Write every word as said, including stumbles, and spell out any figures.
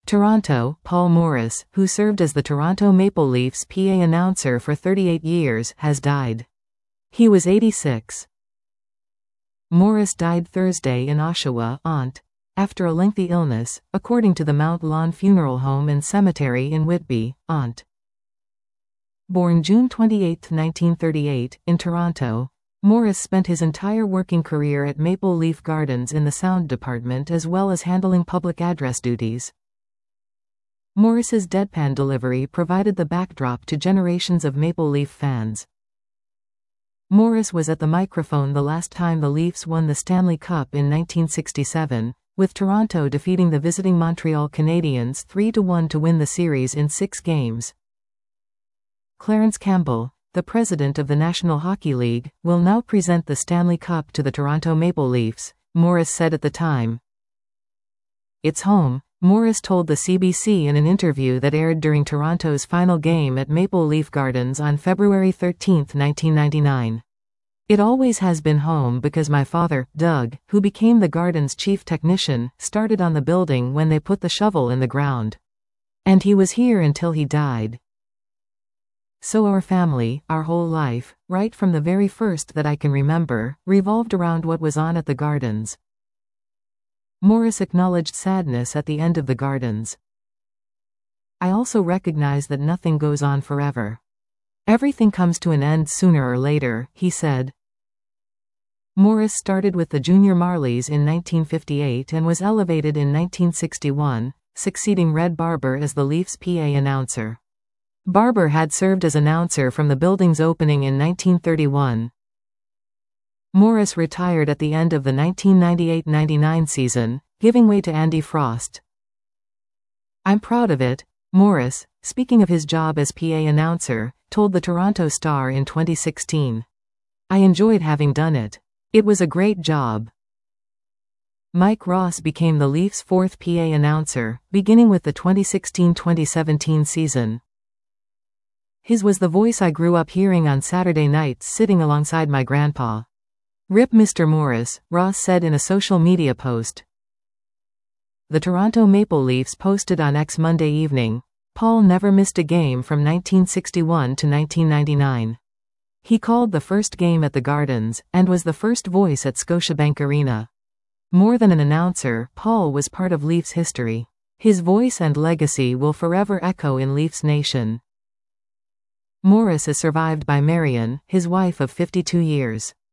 Toronto, Paul Morris, who served as the Toronto Maple Leafs P A announcer for thirty-eight years, has died. He was eighty-six. Morris died Thursday in Oshawa, Ont. after a lengthy illness, according to the Mount Lawn Funeral Home and Cemetery in Whitby, Ont. Born June twenty-eighth, nineteen thirty-eight, in Toronto, Morris spent his entire working career at Maple Leaf Gardens in the sound department as well as handling public address duties. Morris's deadpan delivery provided the backdrop to generations of Maple Leaf fans. Morris was at the microphone the last time the Leafs won the Stanley Cup in nineteen sixty-seven, with Toronto defeating the visiting Montreal Canadiens three to one to win the series in six games. Clarence Campbell, the president of the National Hockey League, will now present the Stanley Cup to the Toronto Maple Leafs, Morris said at the time. "It's home," Morris told the C B C in an interview that aired during Toronto's final game at Maple Leaf Gardens on February thirteenth, nineteen ninety-nine. "It always has been home because my father, Doug, who became the Gardens' chief technician, started on the building when they put the shovel in the ground. And he was here until he died. So our family, our whole life, right from the very first that I can remember, revolved around what was on at the Gardens." Morris acknowledged sadness at the end of the Gardens. "I also recognize that nothing goes on forever. Everything comes to an end sooner or later," he said. Morris started with the Junior Marlies in nineteen fifty-eight and was elevated in nineteen sixty-one, succeeding Red Barber as the Leafs P A announcer. Barber had served as announcer from the building's opening in nineteen thirty-one. Morris retired at the end of the nineteen ninety-eight ninety-nine season, giving way to Andy Frost. "I'm proud of it," Morris, speaking of his job as P A announcer, told the Toronto Star in twenty sixteen. "I enjoyed having done it. It was a great job." Mike Ross became the Leafs' fourth P A announcer, beginning with the twenty sixteen twenty seventeen season. "His was the voice I grew up hearing on Saturday nights sitting alongside my grandpa. Rip Mister Morris," Ross said in a social media post. The Toronto Maple Leafs posted on X Monday evening, "Paul never missed a game from nineteen sixty-one to nineteen ninety-nine. He called the first game at the Gardens, and was the first voice at Scotiabank Arena. More than an announcer, Paul was part of Leafs history. His voice and legacy will forever echo in Leafs Nation." Morris is survived by Marion, his wife of fifty-two years.